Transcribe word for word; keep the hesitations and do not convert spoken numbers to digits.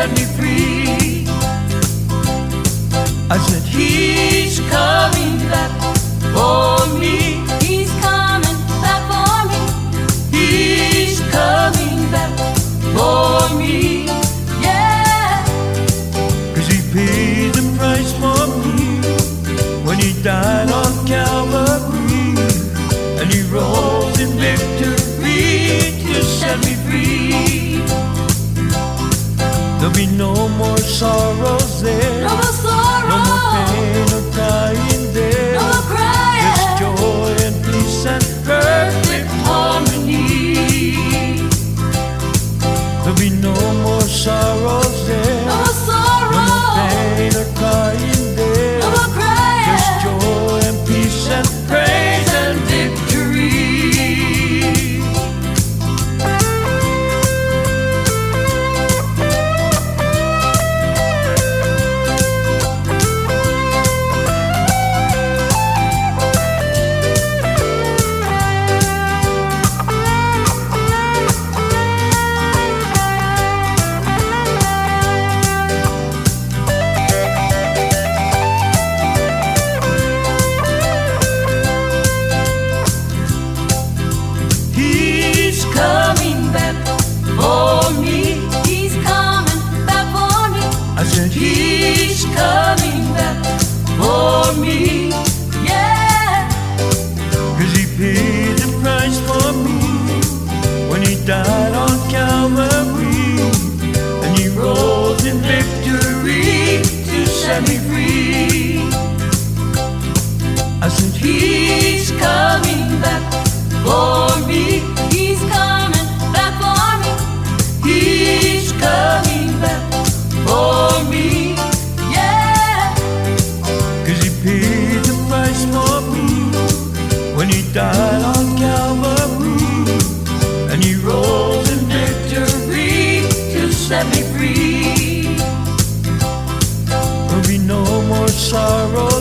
set me free. I said, He's coming back for me. He's coming back for me. He's coming back for me. Yeah. 'Cause He paid the price for me when He died on Calvary, and He rose in victory to set me free. There'll be no more sorrows there, No more sorrow. no more pain or crying there. No more crying. Just joy and peace and perfect harmony. There'll be no more sorrows there, No more sorrow. no more pain or crying there. No more crying. Just joy and peace and praise and victory. He's coming back for me. He's coming back for me. I said, He's coming back for me. Yeah. 'Cause He paid the price for me when He died on Calvary, and He rose in victory to set me free. I said, He's coming back for me. He's coming back for me. He's coming back for me. Yeah. 'Cause He paid the price for me when He died on Calvary, and He rose in victory to set me free. There'll be no more sorrow